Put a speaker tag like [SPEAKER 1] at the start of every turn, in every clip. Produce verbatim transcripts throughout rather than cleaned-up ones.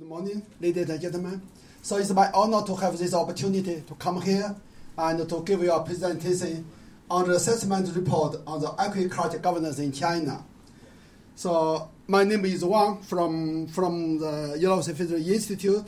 [SPEAKER 1] morning, ladies and gentlemen. So it's my honor to have this opportunity to come here and to give you a presentation on the assessment report on the aquaculture governance in China. So my name is Wang from, from the University Fisheries Institute.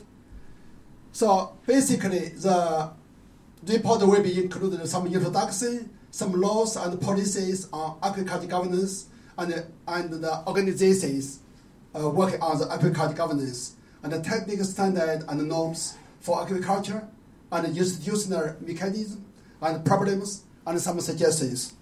[SPEAKER 1] So basically, the report will be included some introduction, some laws and policies on aquaculture governance, and, and the organizations uh, working on the aquaculture governance, and the technical standard and norms for aquaculture, and the institutional mechanism, and problems, and some suggestions.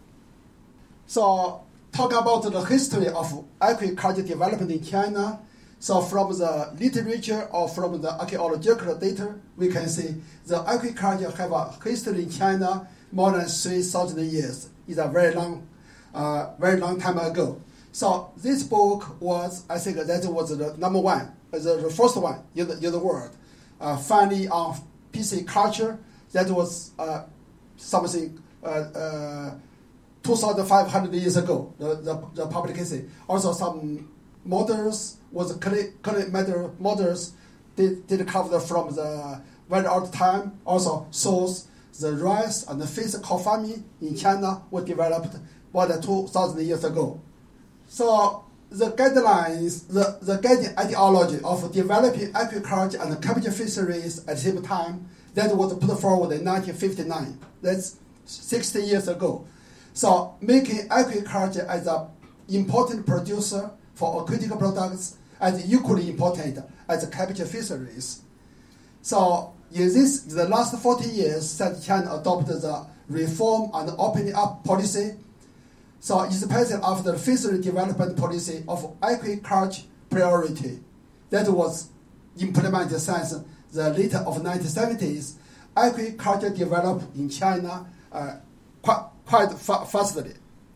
[SPEAKER 1] So, talk about the history of aquaculture development in China. So, from the literature or from the archaeological data, we can see the aquaculture have a history in China more than three thousand years. It's a very long, uh, very long time ago. So this book was, I think that was the number one, the, the first one in the, in the world. Uh, finally, on pisciculture, that was uh, something uh, uh, two thousand five hundred years ago, the, the, the publication. Also some models, was current model models, did, did cover from the very old time. Also source, the rice and the fish cow farming in China were developed more than two thousand years ago. So the guidelines, the, the guiding ideology of developing aquaculture and capture fisheries at the same time, that was put forward in nineteen fifty-nine. That's sixty years ago. So making aquaculture as an important producer for aquatic products as equally important as capture fisheries. So in this, the last forty years, since China adopted the reform and opening up policy, so especially after the fishery development policy of aquaculture priority, that was implemented since the late of nineteen seventies, aquaculture developed in China uh, quite, quite fa- fastly.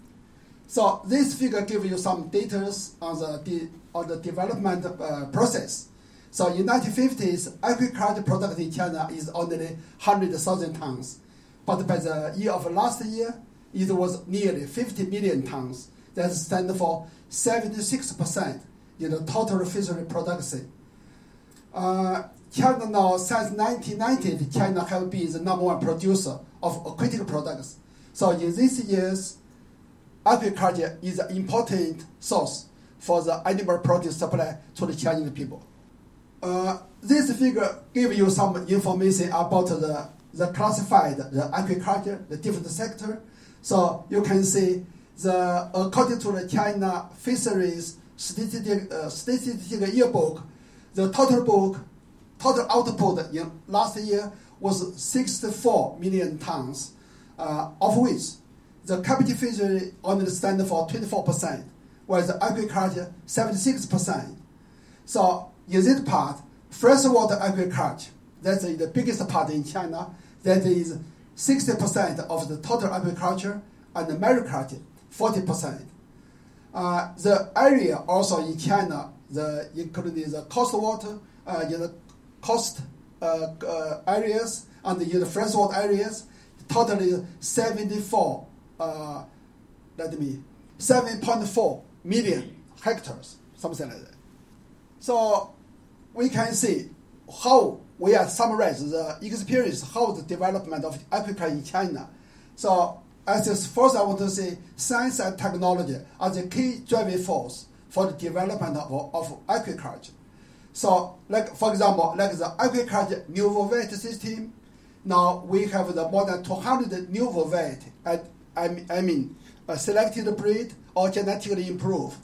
[SPEAKER 1] So this figure gives you some data on the, de- on the development uh, process. So in nineteen fifties, aquaculture product in China is only one hundred thousand tons. But by the year of last year, it was nearly fifty million tons. That stands for seventy-six percent in the total fishery production. Uh, China now, since nineteen ninety, China has been the number one producer of aquatic products. So in these years, aquaculture is an important source for the animal produce supply to the Chinese people. Uh, this figure gives you some information about the, the classified the aquaculture, the different sector. So you can see the according to the China Fisheries Statistic, uh, Statistic Yearbook, the total book, total output in last year was sixty-four million tons, uh, of which the captive fishery only stands for twenty-four percent, whereas the aquaculture seventy-six percent. So in this part, freshwater aquaculture, that's the biggest part in China, that is sixty percent of the total aquaculture, and the mariculture, forty percent. Uh, the area also in China, the including the coast water, uh, in the coast uh, uh, areas, and in the freshwater areas, totally seventy-four, uh, let me, seven point four million hectares, something like that. So we can see how we are summarize the experience, how the development of aquaculture in China. So as this first, I want to say science and technology are the key driving force for the development of, of aquaculture. So, like for example, like the aquaculture nouveau vet system, now we have the more than two hundred nouveau vet, and I, I mean, a selected breed or genetically improved.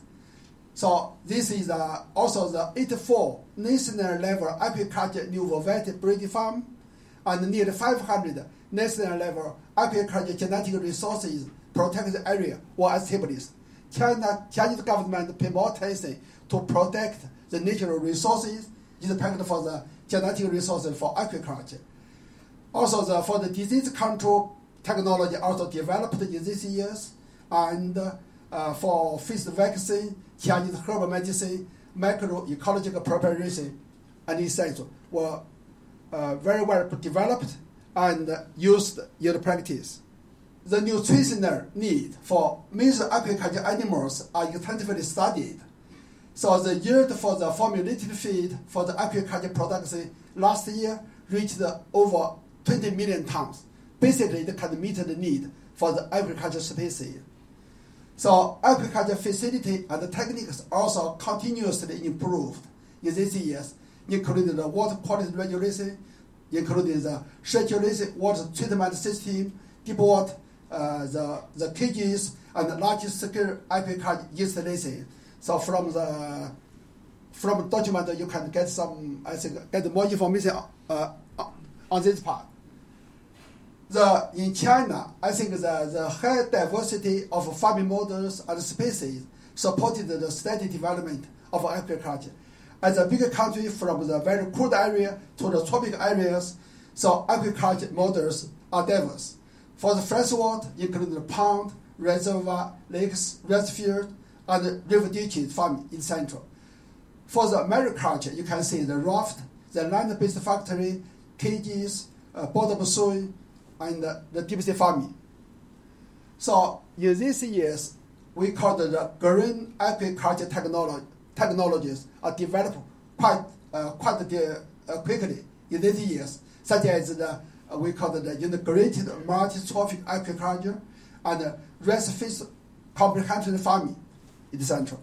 [SPEAKER 1] So this is uh, also the eighty-four national level aquaculture nouveau vet breeding farm, and nearly five hundred national level aquaculture genetic resources protected area were established. China, Chinese government pay more attention to protect the natural resources, especially for the genetic resources for aquaculture. Also, the, for the disease control technology also developed in these years, and uh, for fish vaccine, Chinese herbal medicine, microecological preparation, and et cetera were uh, very well developed and used in practice. The nutritional need for major aquaculture animals are extensively studied. So the yield for the formulated feed for the aquaculture production last year reached over twenty million tons. Basically, it can meet the need for the agriculture species. So aquaculture facility and the techniques also continuously improved in these years, including the water quality regulation, including the circulation water treatment system, deep water, uh, the, the cages, and the large-scale aquaculture installation. So from the from document you can get some, I think, get more information uh, on this part. The, in China, I think the, the high diversity of farming models and species supported the steady development of agriculture. As a big country from the very cold area to the tropical areas, so agriculture models are diverse. For the freshwater, including the pond, reservoir, lakes, rice field, and river ditches farming in central. For the mariculture, you can see the raft, the land-based factory, cages, uh, bottom soil, and uh, the deep sea farming. So in these years, we call it the green aquaculture technology, technologies are developed quite uh, quite uh, quickly in these years, such as the uh, we call it the integrated multi-trophic aquaculture and uh, rice fish comprehensive farming in Central.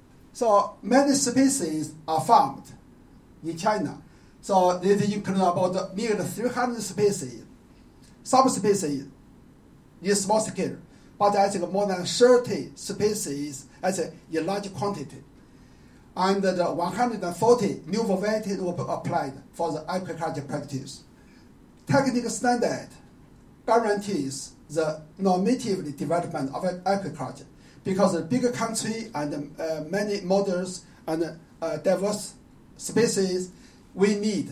[SPEAKER 1] So many species are farmed in China. So they include about nearly three hundred species. Some species in small scale, but I think more than thirty species as a, in large quantity. And the one hundred forty new varieties were applied for the aquaculture practice. Technical standard guarantees the normative development of aquaculture because the bigger country and uh, many models and uh, diverse species, we need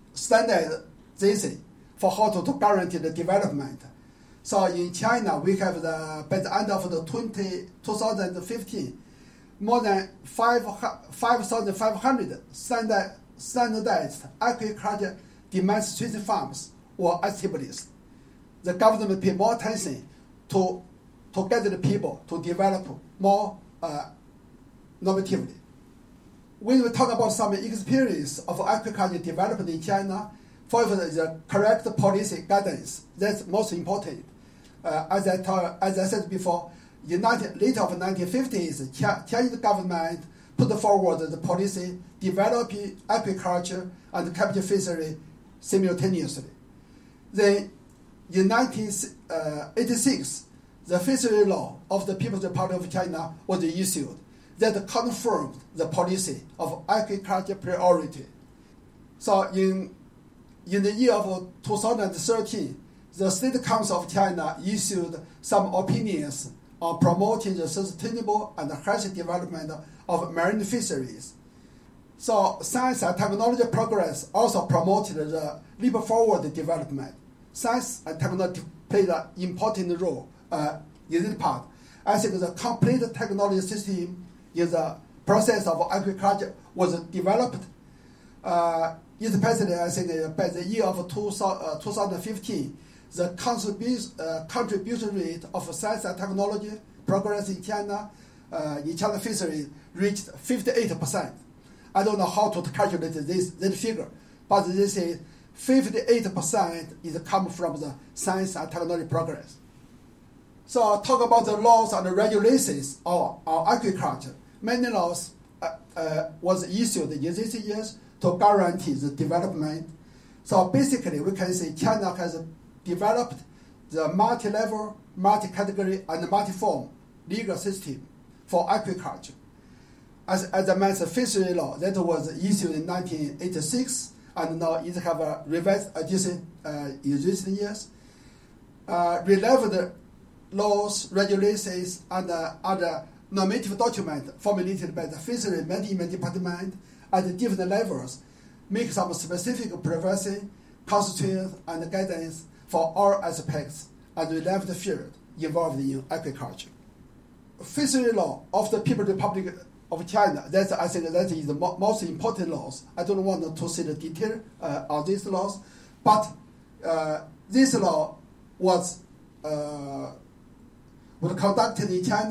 [SPEAKER 1] standardization for how to, to guarantee the development. So in China, we have the, by the end of the twenty, twenty fifteen, more than five thousand five hundred standard, standardized aquaculture demonstration farms were established. The government paid more attention to, to get the people to develop more uh, normatively. When we talk about some experience of aquaculture development in China, for the correct policy guidance, that's most important. Uh, as, I talk, as I said before, in the late of nineteen fifties, Chinese government put forward the policy developing aquaculture and capture fishery simultaneously. Then in nineteen eighty-six, the fishery law of the People's Republic of China was issued that confirmed the policy of aquaculture priority. So in In the year of two thousand thirteen, the State Council of China issued some opinions on promoting the sustainable and healthy development of marine fisheries. So science and technology progress also promoted the leap forward development. Science and technology played an important role uh, in this part. I think the complete technology system in the process of agriculture was developed. Uh, Especially, I think uh, by the year of two thousand fifteen, the contribution, uh, contribution rate of science and technology progress in China, uh, in China fishery, reached fifty-eight percent. I don't know how to calculate this, this figure, but they say fifty-eight percent is coming from the science and technology progress. So talk about the laws and the regulations of, of agriculture. Many laws uh, uh, was issued in these years to guarantee the development. So basically, we can say China has developed the multi-level, multi-category, and multi-form legal system for agriculture. As, as I mentioned, fishery law that was issued in nineteen eighty-six, and now it have a revised edition uh, in recent years. Uh, relevant laws, regulations, and uh, other normative documents formulated by the Fishery Management Department at different levels make some specific prevention, constraints, and guidance for all aspects and relevant field involved in agriculture. Fishery law of the People's Republic of China, that's, I think that is the mo- most important laws. I don't want to see the detail uh, of these laws, but uh, this law was, uh, was conducted in China,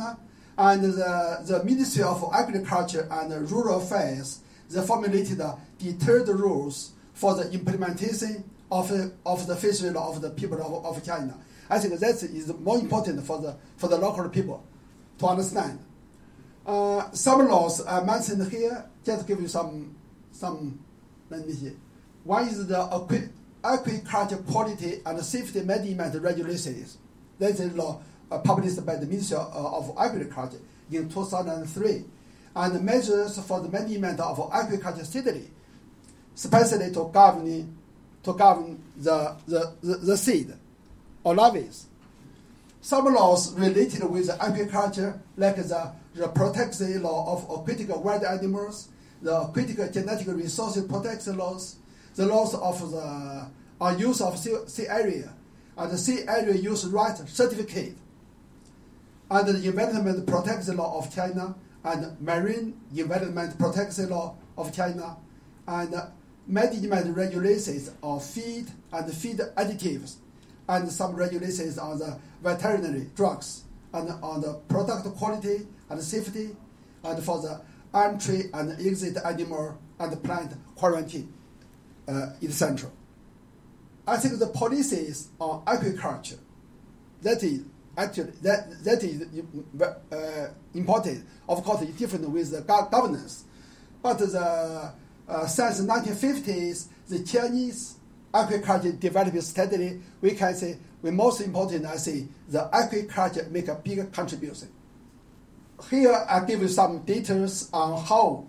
[SPEAKER 1] And the, the Ministry of Agriculture and Rural Affairs, they formulated the detailed rules for the implementation of, of the fishery law of the people of, of China. I think that is more important for the, for the local people to understand. Uh, some laws are mentioned here, just to give you some, some, let me see. One is the Aquaculture Quality and Safety Management Regulations. That is law uh, published by the Ministry of Agriculture in two thousand three. And measures for the management of aquaculture steadily, especially to govern, to govern the, the, the, the seed or larvae. Some laws related with agriculture, like the, the protection law of aquatic wild animals, the aquatic genetic resources protection laws, the laws of the uh, use of sea, sea area, and the sea area use right certificate, and the environment protection law of China, and marine environment protection law of China, and management regulations of feed and feed additives, and some regulations on the veterinary drugs, and on the product quality and safety, and for the entry and exit animal and plant quarantine, uh, et cetera. I think the policies on agriculture, that is actually that that is uh, important. Of course, it's different with the governance, but the uh, since the nineteen fifties, the Chinese agriculture developed steadily. We can say, the most important, I say, the agriculture make a big contribution. Here, I give you some details on how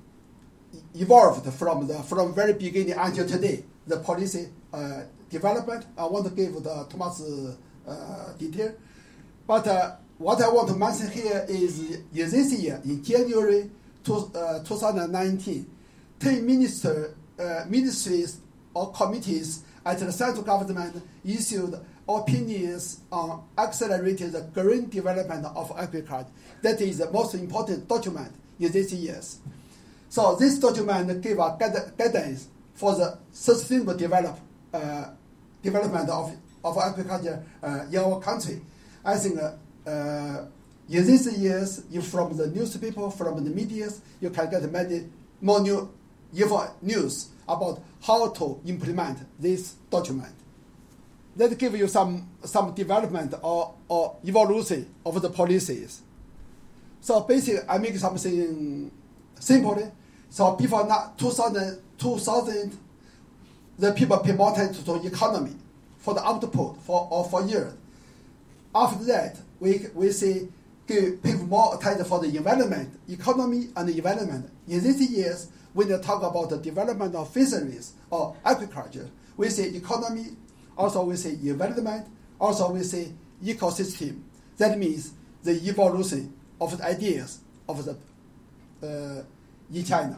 [SPEAKER 1] evolved from the from very beginning until today the policy uh, development. I want to give the too much uh, detail, but uh, what I want to mention here is in this year, in January two, uh, twenty nineteen, ten minister, uh, ministries or committees at the central government issued opinions on accelerating the green development of agriculture. That is the most important document in these years. So this document gave a guidance for the sustainable develop, uh, development of, of agriculture uh, in our country. I think uh, uh, in these years, you from the newspaper, from the media, you can get many more new news about how to implement this document. That give you some, some development or, or evolution of the policies. So basically, I make something simply. So before now, two thousand, two thousand, the people pay more attention to economy for the output for or for yield. After that, we we say give pay more attention for the environment, economy and the environment. In these years, when they talk about the development of fisheries or agriculture, we say economy, also we say environment, also we say ecosystem. That means the evolution of the ideas of the uh, in China.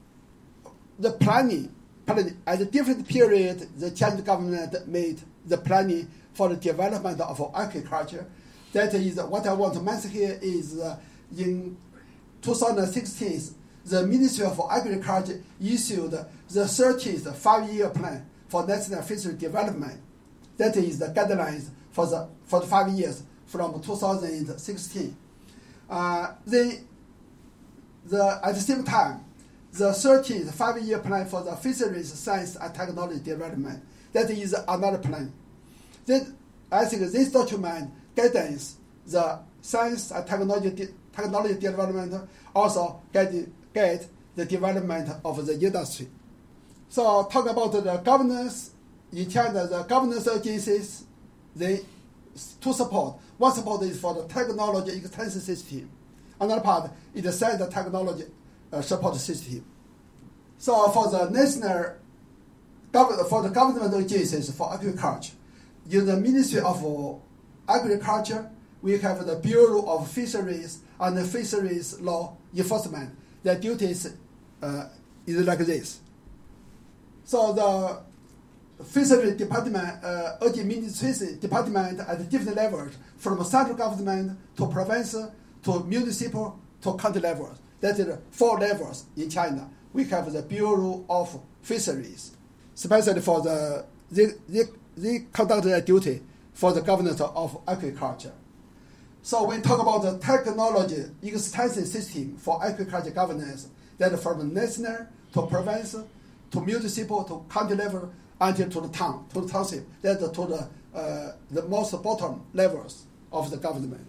[SPEAKER 1] The planning, planning, at a different period, the Chinese government made the planning for the development of agriculture. That is what I want to mention here is uh, in two thousand sixteen, the Ministry of Agriculture issued the thirteenth five-year plan for national fishery development. That is the guidelines for the for the five years from two thousand sixteen. Uh, then, the at the same time, the thirteenth five-year plan for the fisheries science and technology development. That is another plan. Then I think this document guidance the science and technology de- technology development, also guide, guide the development of the industry. So talk about the governance in China, the governance agencies, they to support. One support is for the technology extension system. Another part is the science and technology uh, support system. So for the national, gov- for the government agencies for agriculture, in the Ministry of Agriculture, we have the Bureau of Fisheries and the Fisheries Law Enforcement. Their duties uh, is like this. So the Fisheries Department, uh, administration department at different levels, from central government to province to municipal to county levels. That is four levels in China. We have the Bureau of Fisheries, especially for the they, they, they conduct their duty for the governance of agriculture. So we talk about the technology extension system for agriculture governance, that from national to province to municipal to county level until to the town, to the township, that's to the, uh, the most bottom levels of the government.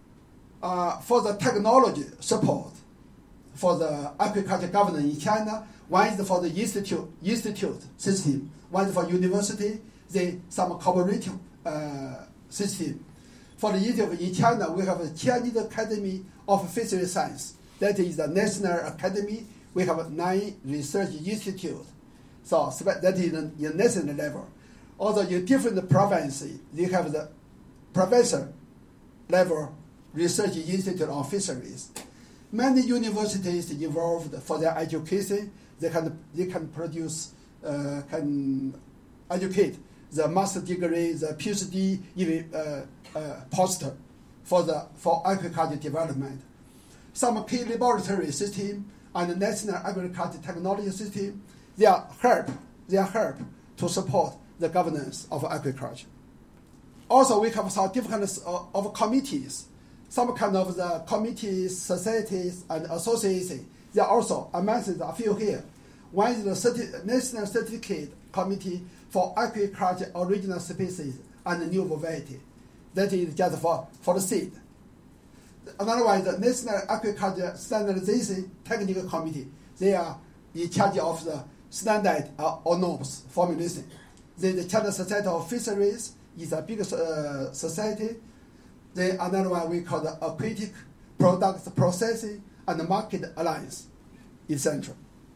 [SPEAKER 1] Uh, for the technology support for the agriculture governance in China, one is for the institute, institute system, one is for university, the some cooperative uh, system. For the institute in China, we have the Chinese Academy of Fishery Science. That is the national academy. We have nine research institutes. So that is the national level. Also, in different provinces, they have the provincial level research institute on fisheries. Many universities involved for their education. They can they can produce uh, can educate the master degree, the PhD, even uh, uh, poster for the for agriculture development. Some key laboratory system and the national agriculture technology system, they are help they are help to support the governance of agriculture. Also, we have some different uh, of committees, some kind of the committees, societies, and associations. They are also, I mentioned a few here. One is the certi- National Certificate Committee for Agriculture Original Species and New Variety. That is just for, for the seed. Another one is the National Agriculture Standardization Technical Committee. They are in charge of the standard uh, or norms formulation. Then the China Society of Fisheries is a big uh, society. Then another one we call the Aquatic Products Processing and Market Alliance, et cetera.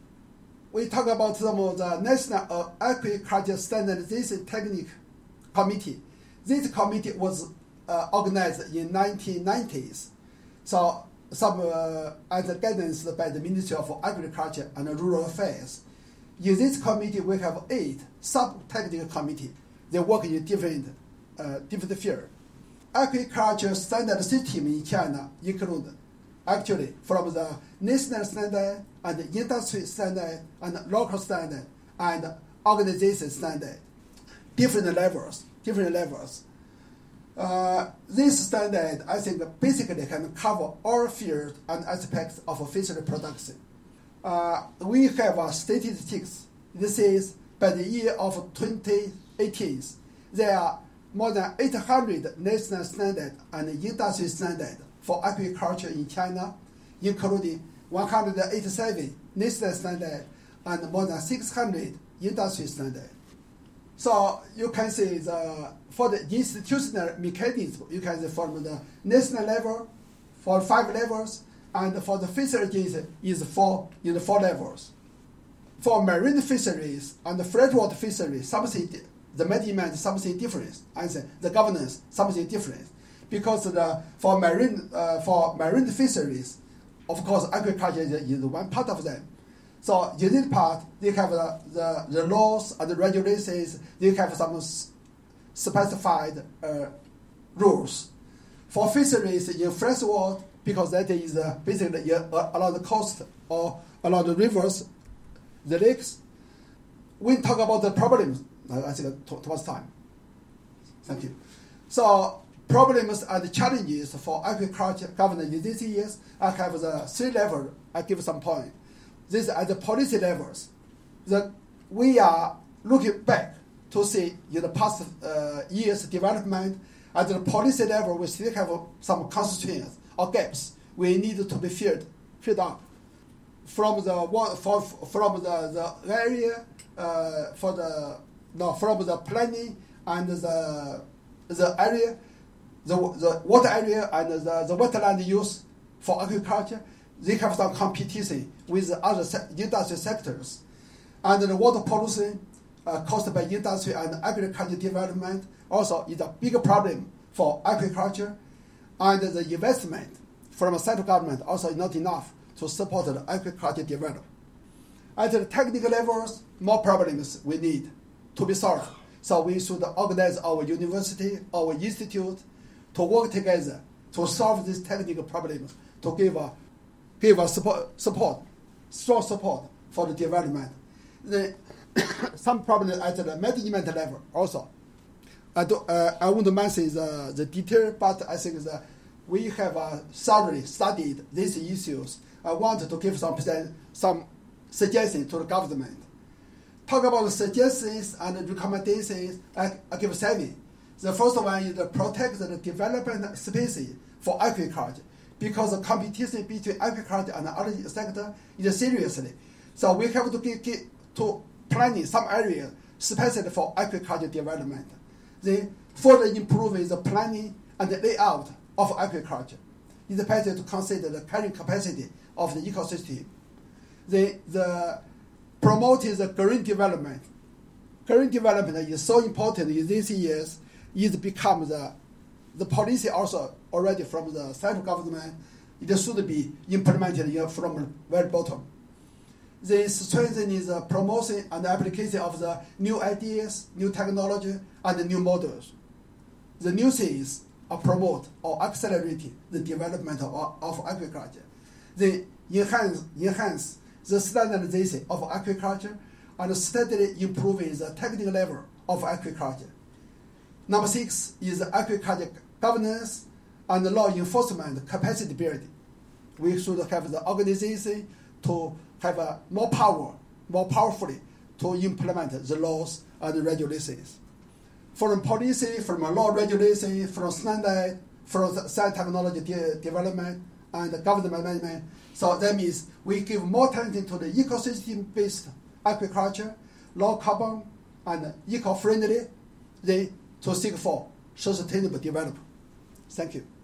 [SPEAKER 1] We talk about some of the National uh, Agriculture Standardization Technique Committee. This committee was uh, organized in nineteen nineties. So some uh, under guidance by the Ministry of Agriculture and Rural Affairs. In this committee, we have eight sub-technical committees. They work in different uh, different fields. Agriculture standard system in China include actually from the national standard and industry standard and local standard and organization standard, different levels, different levels. Uh, this standard, I think, basically can cover all fields and aspects of fishery production. Uh, we have uh, statistics. This is by the year of twenty eighteen, there are more than eight hundred national standards and industry standards for agriculture in China, including one hundred eighty-seven national standards and more than six hundred industry standards. So you can see the, for the institutional mechanism, you can see from the national level, for five levels, and for the fisheries is four in the four levels. For marine fisheries and freshwater fisheries, something the management something different, and the governance something different, because the for marine uh, for marine fisheries, of course, agriculture is, is one part of them. So in this part, they have the, the, the laws and the regulations. They have some specified uh, rules. For fisheries in freshwater, because that is uh, basically uh, along the coast or along the rivers, the lakes. We talk about the problems. I think too, too much time. Thank you. So problems and challenges for agriculture governance in these years, I have the three levels. I give some point. This are the policy levels. The, we are looking back to see in the past uh, years' development. At the policy level, we still have some constraints or gaps we need to be filled, filled up. From the for, from the, the area uh, for the no from the planning and the the area, the the water area and the, the wetland use for agriculture, they have some competition with other se- industry sectors, and the water pollution uh, caused by industry and agriculture development also is a big problem for agriculture, and the investment from the central government also is not enough to support the agriculture development. At the technical levels, more problems we need to be solved. So we should organize our university, our institute, to work together to solve these technical problems, to give a, give a support, support, strong support for the development. The, some problems at the management level also. I, do, uh, I won't mention the, the detail, but I think the we have uh, thoroughly studied these issues. I want to give some, some suggestions to the government. Talk about the suggestions and recommendations, I, I give seven. The first one is to protect the development species for agriculture, because the competition between agriculture and the other sector is seriously. So we have to get, get to planning some areas specially for agriculture development. Then further improving the planning and the layout of agriculture. It's better to consider the carrying capacity of the ecosystem. The, the promoting the green development. Green development is so important in these years. It becomes the, the policy also already from the central government. It should be implemented from the very bottom. This strengthening the promotion and application of the new ideas, new technology, and new models. The new things are promote or accelerate the development of, of agriculture. They enhance, enhance the standardization of agriculture and steadily improving the technical level of agriculture. Number six is agriculture governance and law enforcement capacity building. We should have the organization to have a more power, more powerfully to implement the laws and regulations. From policy, from law regulation, from standard, from science technology de- development and government management. So that means we give more attention to the ecosystem-based agriculture, low carbon and eco-friendly, then to seek for sustainable development. Thank you.